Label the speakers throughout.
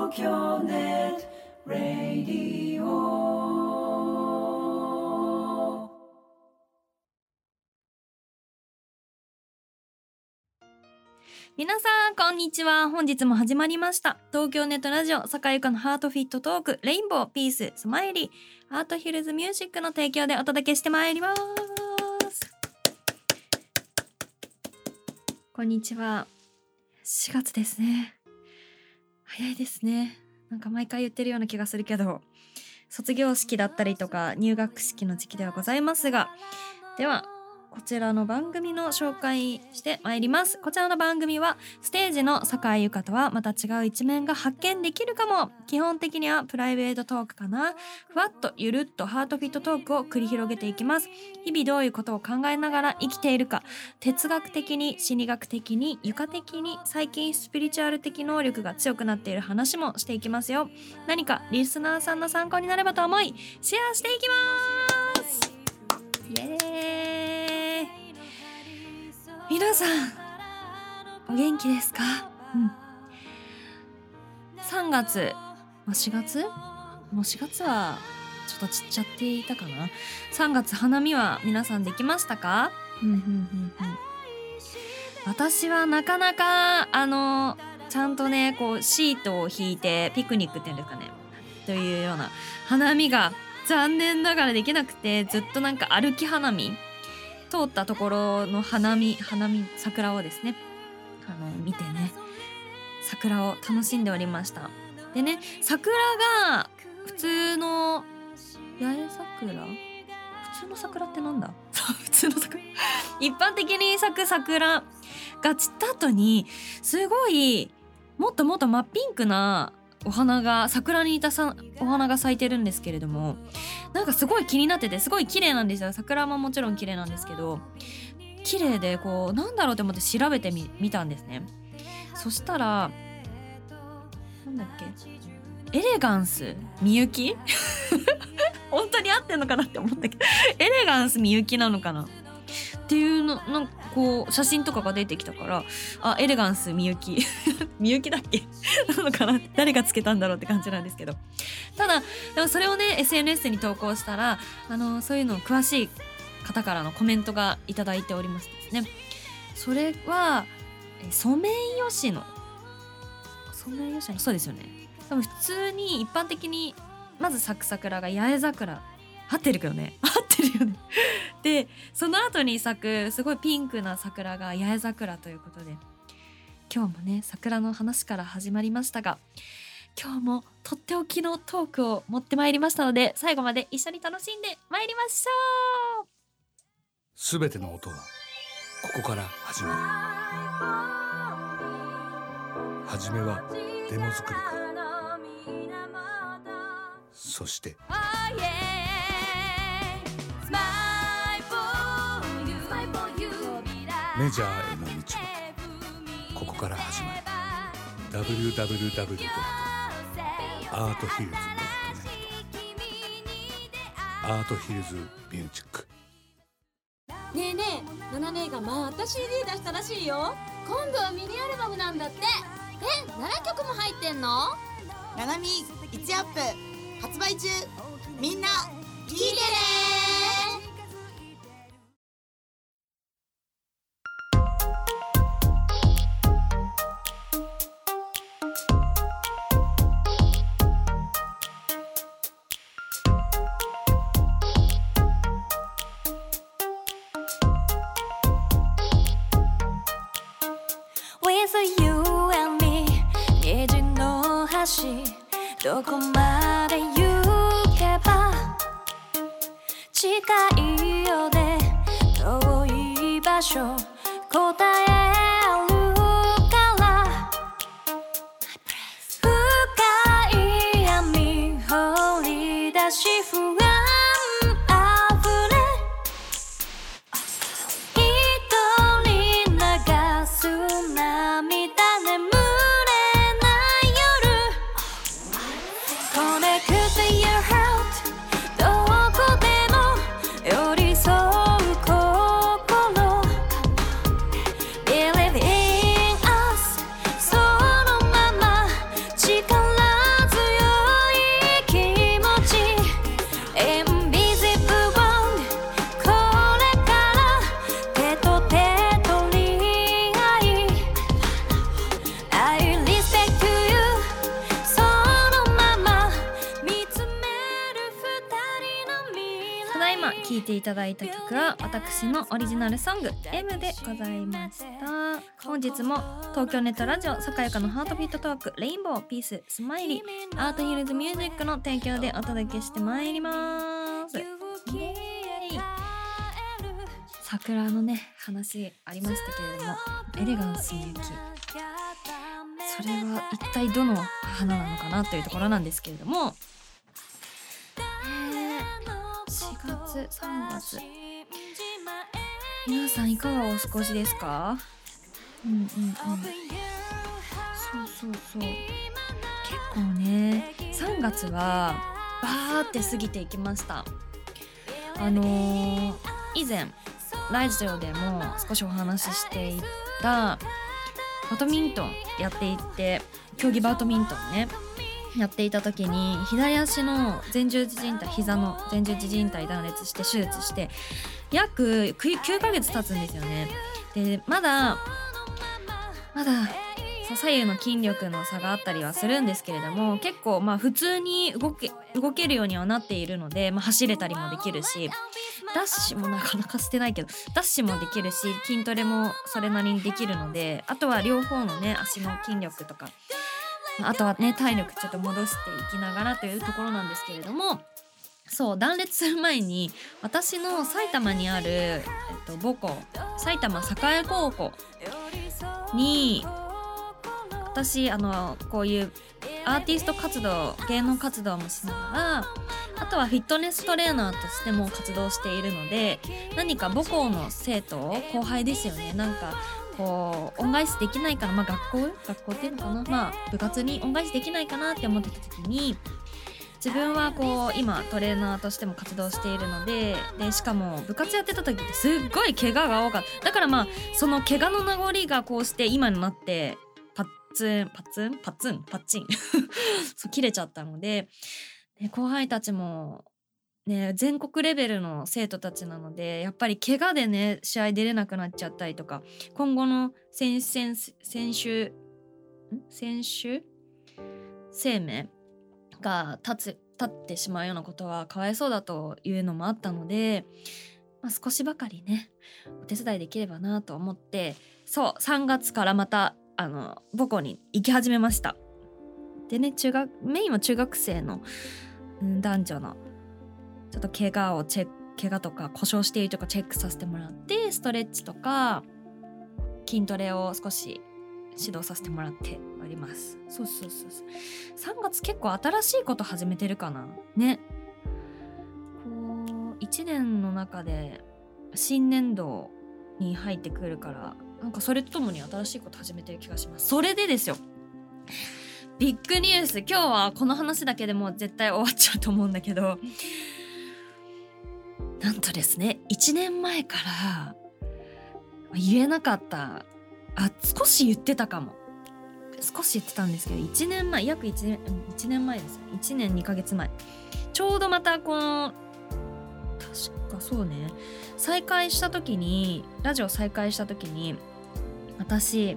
Speaker 1: 東京ネットラディオ。
Speaker 2: 皆さんこんにちは。本日も始まりました東京ネットラジオ坂井由香のハートフィットトーク、レインボーピーススマイリーアートヒルズミュージックの提供でお届けしてまいります。こんにちは。4月ですね。早いですね。なんか毎回言ってるような気がするけど、卒業式だったりとか入学式の時期ではございますが、ではこちらの番組の紹介してまいります。こちらの番組はステージの坂井由香とはまた違う一面が発見できるかも。基本的にはプライベートトークかな。ふわっとゆるっとハートフィットトークを繰り広げていきます。日々どういうことを考えながら生きているか、哲学的に心理学的に由香的に最近スピリチュアル的能力が強くなっている話もしていきますよ。何かリスナーさんの参考になればと思いシェアしていきます。イエーイ。皆さんお元気ですか？3月、4月？もう4月はちょっとちっちゃっていたかな。3月花見は皆さんできましたか？私はなかなかちゃんとねこうシートを引いてピクニックっていうんですかねというような花見が残念ながらできなくて、ずっとなんか歩き花見通ったところの花見桜をですね見てね桜を楽しんでおりました。でね、桜が普通の八重桜、普通の桜ってなんだ普通の桜一般的に咲く桜が散った後にすごいもっともっと真っピンクなお花が、桜に似たお花が咲いてるんですけれども、なんかすごい気になってて、すごい綺麗なんですよ。桜ももちろん綺麗なんですけど、綺麗でこうなんだろうって思って調べてみたんですね。そしたらなんだっけ、エレガンスみゆき本当に合ってんのかなって思ったけどエレガンスみゆきなのかなっていうの、なんかこう写真とかが出てきたから、あ、エレガンスみゆきみゆきだっけなのかな、誰がつけたんだろうって感じなんですけど、ただでもそれをね SNS に投稿したらそういうの詳しい方からのコメントがいただいておりましてですね、それはソメイヨシノそうですよね。多分普通に一般的にまず咲く桜が八重桜、合ってるけどね、合ってるよねでその後に咲くすごいピンクな桜が八重桜ということで、今日もね桜の話から始まりましたが、今日もとっておきのトークを持ってまいりましたので、最後まで一緒に楽しんでまいりましょう。
Speaker 3: すべての音はここから始まる。はじめはデモ作りから、そしてメジャーへの道はここから始まる。 www.arthillz.net アートヒルズミュージック。
Speaker 4: ねえねえ、ナナ姉がまた CD 出したらしいよ。今度はミニアルバムなんだって。7曲も入ってんの？
Speaker 5: ナナミ1アップ発売中。みんな聴いてね。
Speaker 2: どこまで行けば近いようで遠い場所答えあるから深い闇掘り出し不安あふれ一人流す涙眠Believe 聴いていただいた曲は私のオリジナルソング M でございました。本日も東京ネットラジオさかやかのハートビートトークレインボーピーススマイリーアートヒルズミュージックの提供でお届けしてまいります。イエーイ。桜のね話ありましたけれども、エレガンスの雪、それは一体どの花なのかなというところなんですけれども、4月3月皆さんいかがお過ごしですか？そう結構ね3月はバーって過ぎていきました。以前ラジオでも少しお話ししていたバドミントンやっていて、競技バドミントンねやっていた時に左足の前十字靭帯、膝の前十字靭帯断裂して手術して約9ヶ月経つんですよね。でまだ左右の筋力の差があったりはするんですけれども、結構普通に動けるようにはなっているので、走れたりもできるし、ダッシュもなかなかしてないけどダッシュもできるし、筋トレもそれなりにできるので、あとは両方のね足の筋力とか、あとはね体力ちょっと戻していきながらというところなんですけれども、そう断裂する前に私の埼玉にある、母校埼玉栄高校に私こういうアーティスト活動、芸能活動もしながら、あとはフィットネストレーナーとしても活動しているので、何か母校の生徒後輩ですよね、なんかこう恩返しできないかな、学校っていうのかな、部活に恩返しできないかなって思ってた時に、自分はこう今トレーナーとしても活動しているので、しかも部活やってた時ってすっごい怪我が多かった。だからその怪我の名残がこうして今になってパッチンそう切れちゃったので、後輩たちもね全国レベルの生徒たちなので、やっぱり怪我でね試合出れなくなっちゃったりとか、今後の選手生命が立ってしまうようなことはかわいそうだというのもあったので、少しばかりねお手伝いできればなと思って、そう3月からまた母校に行き始めました。でねメインは中学生の、男女のちょっと怪我とか故障しているとかチェックさせてもらって、ストレッチとか筋トレを少し指導させてもらっております。そう3月結構新しいこと始めてるかなね。こう1年の中で新年度に入ってくるから、なんかそれとともに新しいこと始めてる気がします。それでですよ、ビッグニュース、今日はこの話だけでもう絶対終わっちゃうと思うんだけど、なんとですね1年前から言えなかった、少し言ってたかも、少し言ってたんですけど、1年前約1年前ですよ。1年2ヶ月前、ちょうどまたこの確かそうねラジオ再開した時に私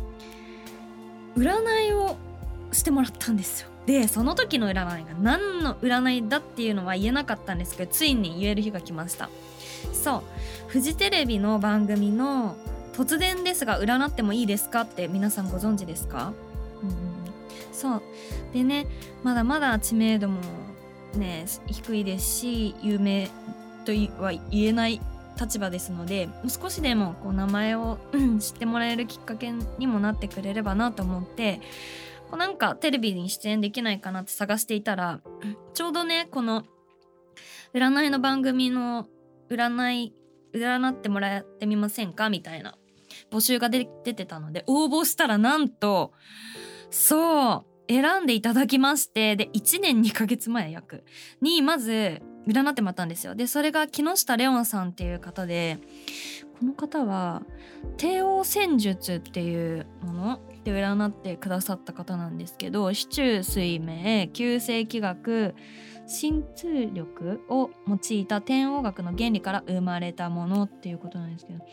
Speaker 2: 占いをしてもらったんですよ。でその時の占いが何の占いだっていうのは言えなかったんですけど、ついに言える日が来ました。そうフジテレビの番組の突然ですが占ってもいいですかって皆さんご存知ですか？そうでね、まだまだ知名度もね低いですし、有名とは言えない立場ですので、少しでもこう名前を知ってもらえるきっかけにもなってくれればなと思って、こうなんかテレビに出演できないかなって探していたら、ちょうどねこの占いの番組の占ってもらってみませんかみたいな募集が出てたので応募したら、なんとそう選んでいただきまして、で1年2ヶ月前約にまず占ってもらったんですよ。でそれが木下レオンさんっていう方で、この方は帝王占術っていうもので占ってくださった方なんですけど、四柱推命、九星気学、神通力を用いた天王学の原理から生まれたものっていうことなんですけど、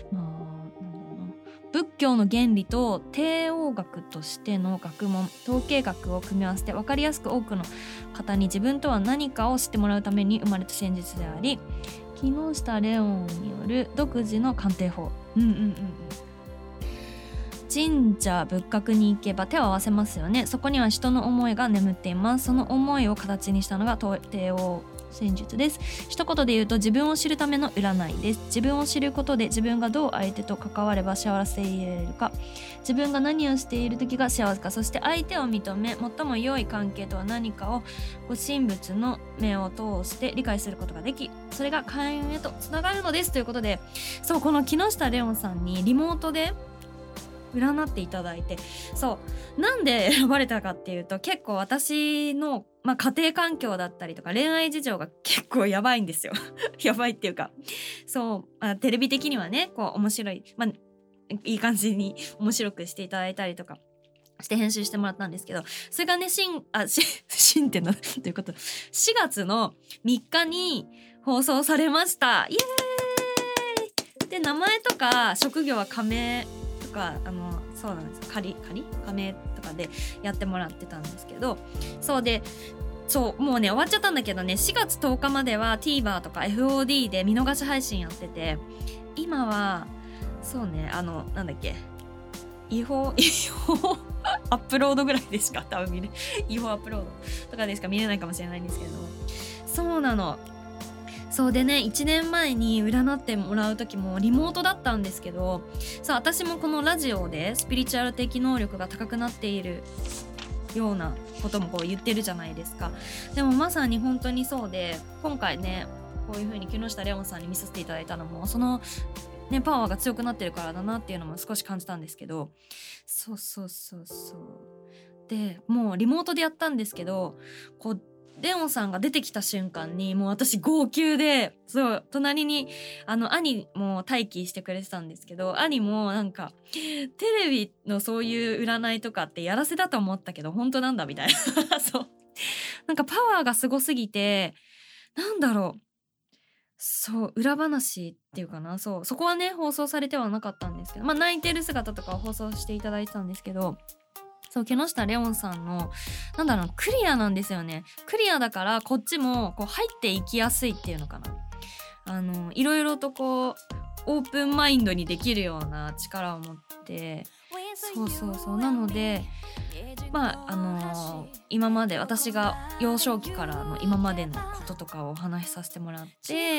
Speaker 2: 仏教の原理と帝王学としての学問、統計学を組み合わせて分かりやすく多くの方に自分とは何かを知ってもらうために生まれた戦術であり、 木下レオンによる独自の鑑定法。神社仏閣に行けば手を合わせますよね。そこには人の思いが眠っています。その思いを形にしたのが帝王戦術です。一言で言うと自分を知るための占いです。自分を知ることで自分がどう相手と関われば幸せにいれるか、自分が何をしている時が幸せか、そして相手を認め最も良い関係とは何かをご神仏の目を通して理解することができ、それが開運へとつながるのですということで、そう、この木下レオンさんにリモートで占っていただいて、そうなんで選ばれたかっていうと、結構私の、家庭環境だったりとか恋愛事情が結構やばいんですよやばいっていうか、そうテレビ的にはねこう面白い、いい感じに面白くしていただいたりとかして編集してもらったんですけど、それがね新ってのということ4月の3日に放送されました。イエーイで、名前とか職業は仮名とかそうなんですよ、仮名とかでやってもらってたんですけど、もうね終わっちゃったんだけどね、4月10日までは TVer とか FOD で見逃し配信やってて、今はそうねなんだっけ違法アップロードぐらいでしか多分違法アップロードとかでしか見れないかもしれないんですけど、そうなの。そうでね、1年前に占ってもらう時もリモートだったんですけど、私もこのラジオでスピリチュアル的能力が高くなっているようなこともこう言ってるじゃないですか。でもまさに本当にそうで、今回ねこういう風に木下レオンさんに見させていただいたのもそのねパワーが強くなってるからだなっていうのも少し感じたんですけど、そうでもうリモートでやったんですけど、こうレオンさんが出てきた瞬間にもう私号泣で、隣に兄も待機してくれてたんですけど、兄もなんかテレビのそういう占いとかってやらせだと思ったけど本当なんだみたいなそうなんかパワーがすごすぎて、なんだろう、裏話っていうかな、そこはね放送されてはなかったんですけど、泣いてる姿とかを放送していただいてたんですけど、木下レオンさんのクリアなんですよね。クリアだからこっちもこう入っていきやすいっていうのかな、いろいろとこうオープンマインドにできるような力を持って、なので今まで私が幼少期からの今までのこととかをお話しさせてもらって、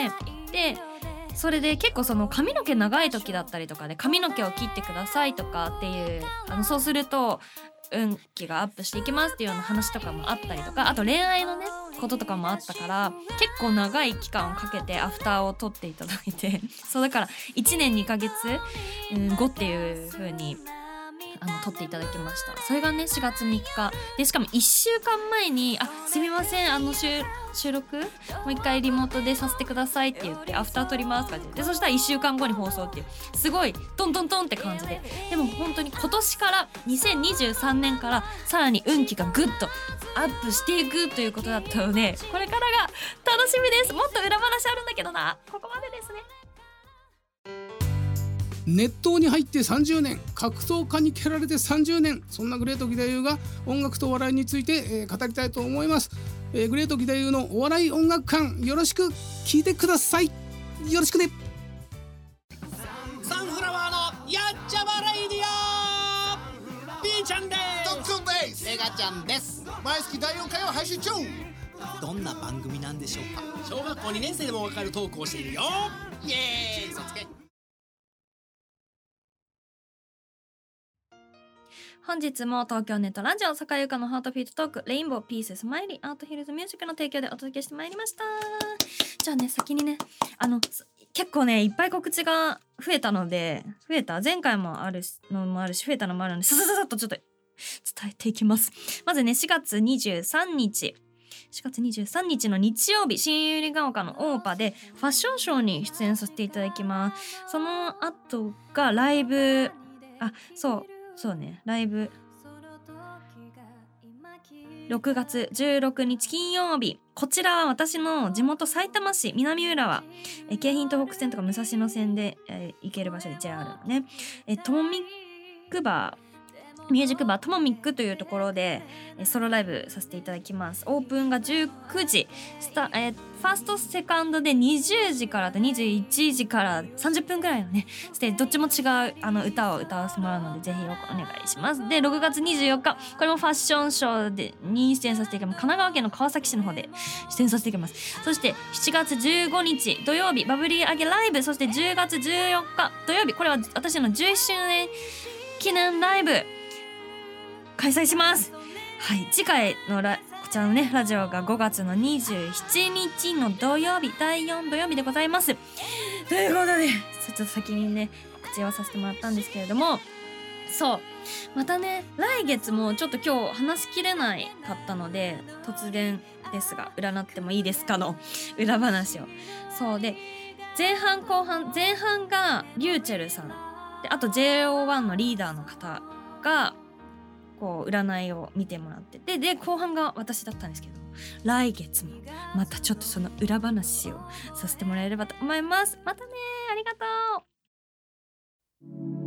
Speaker 2: でそれで結構その髪の毛長い時だったりとかで髪の毛を切ってくださいとかっていうそうすると運気がアップしていきますっていうような話とかもあったりとか、あと恋愛のねこととかもあったから、結構長い期間をかけてアフターを取っていただいてだから1年2ヶ月後っていう風に撮っていただきました。それがね4月3日で、しかも1週間前にすみません収録もう一回リモートでさせてくださいって言ってアフター撮りますとかで、そしたら1週間後に放送っていう、すごいトントントンって感じで、でも本当に今年から2023年からさらに運気がぐっとアップしていくということだったので、これからが楽しみです。もっと裏話あるんだけどな、ここまでですね。
Speaker 6: 熱湯に入って30年、格闘家に蹴られて30年、そんなグレート義太夫が音楽とお笑いについて、語りたいと思います。グレート義太夫のお笑い音楽館、よろしく聞いてください。よろしくね。
Speaker 7: サンフラワーのやっちゃまレイディオ、ピーちゃんです
Speaker 8: ドックンです。
Speaker 7: メガちゃんです。
Speaker 8: 毎月第4回を配信中。
Speaker 7: どんな番組なんでしょうか。小学校2年生でもわかるトークをしているよ。イエーイ、そつけ。
Speaker 2: 本日も東京ネットラジオ坂井優香のハートフィートトーク、レインボーピーススマイリーアートヒルズミュージックの提供でお届けしてまいりました。じゃあね、先にね結構ねいっぱい告知が増えた前回もあるのもあるし増えたのもあるので、さっとちょっと伝えていきます。まずね4月23日の日曜日、新百合ヶ丘のオーパでファッションショーに出演させていただきます。その後がライブ、ライブ6月16日金曜日、こちらは私の地元埼玉市南浦和、京浜東北線とか武蔵野線で、行ける場所で JR のね、トミックバーミュージックバートモミックというところでソロライブさせていただきます。オープンが19時ファーストセカンドで20時からと21時から30分ぐらいのねステージ、どっちも違う歌を歌わせてもらうのでぜひお願いします。で6月24日これもファッションショーに出演させていただきます。神奈川県の川崎市の方で出演させていただきます。そして7月15日土曜日バブリー上げライブ、そして10月14日土曜日これは私の11周年記念ライブ開催します。はい、次回のこちらのねラジオが5月の27日の土曜日第4土曜日でございます。ということでちょっと先にね告知をさせてもらったんですけれども、そうまたね来月もちょっと今日話しきれないかったので突然ですが占ってもいいですかの裏話を。そうで前半後半、前半がリューチェルさんで、あと JO1 のリーダーの方がこう占いを見てもらってて、で後半が私だったんですけど、来月もまたちょっとその裏話をさせてもらえればと思います。またね、ありがとう。